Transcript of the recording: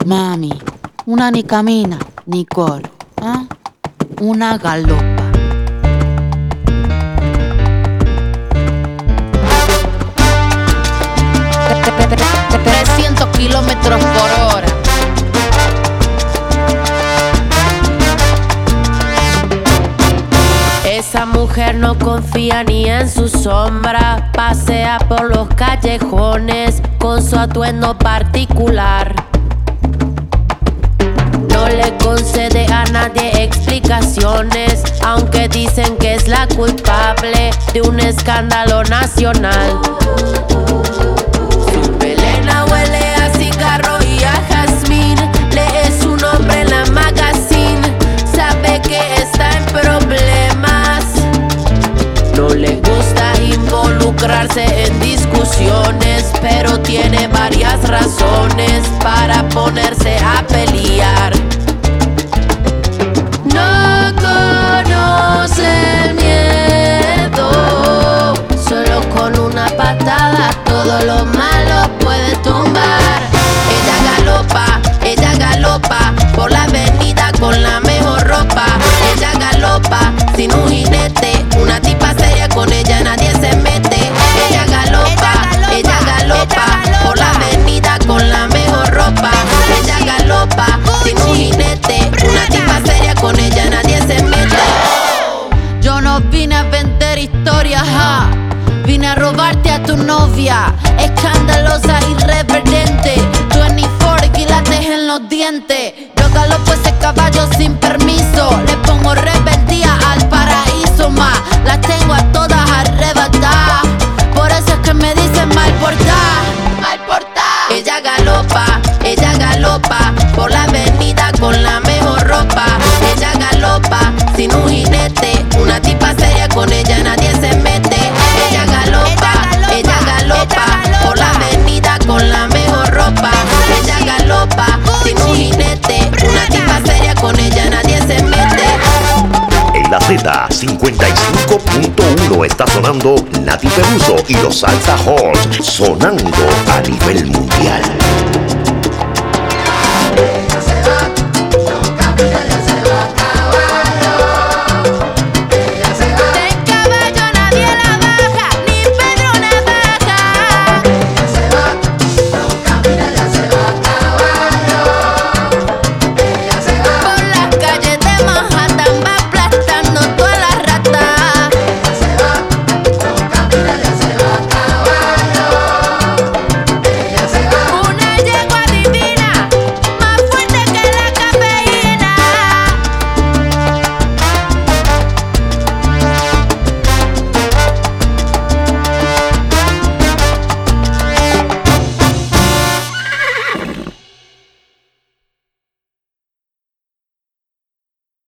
Mami, una ni camina ni corre, ¿ah? Una galopa. 300 kilómetros por hora. Esa mujer no confía ni en su sombra. Pasea por los callejones con su atuendo particular. No le concede a nadie explicaciones, aunque dicen que es la culpable de un escándalo nacional. Su melena huele a cigarro y a jazmín. Lee su nombre en la magazine. Sabe que está en problemas. No le gusta involucrarse en discusiones, pero tiene varias razones para ponerse a pelear. No conoce el miedo, solo con una patada todo lo malo puede tumbar. Ella galopa por la avenida con la mejor ropa. Ella galopa sin un jinete, una tipa seria, con ella nadie se mete. Ella galopa por la avenida con la mejor ropa. Ella galopa sin un jinete, una tipa seria, con ella nadie se mete. Yo no vine a vender historias, ja. Vine a robarte a tu novia, escandalosa, irreverente. 24 quilates en los dientes. Yo galopo ese caballo sin permiso. Le pongo rebeldía al paraíso, ma. Las tengo a todas arrebatadas. Por eso es que me dicen mal portada. Ella galopa por la avenida con la mejor ropa. Ella galopa sin un jinete, una tipa seria, con ella nadie se mete. Ella galopa por la avenida con la mejor ropa. Ella galopa sin un jinete, una tipa seria, con ella nadie se mete. En la Z55.1 está sonando Nati Peluso y los Salsa Halls, sonando a nivel mundial.